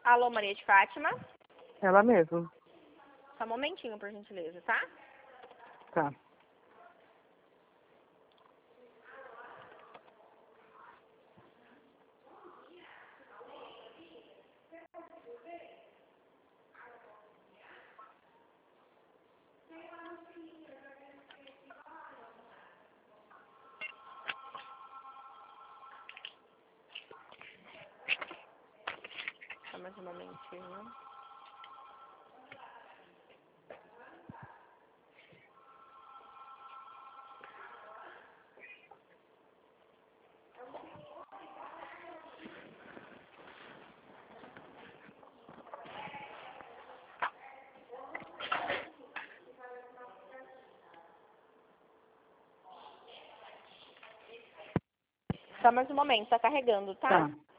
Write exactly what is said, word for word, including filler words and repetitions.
Alô, Maria de Fátima? Ela mesmo. Só um momentinho, por gentileza, tá? Tá. Só mais um momentinho. Só mais um momento, tá carregando, tá? Tá.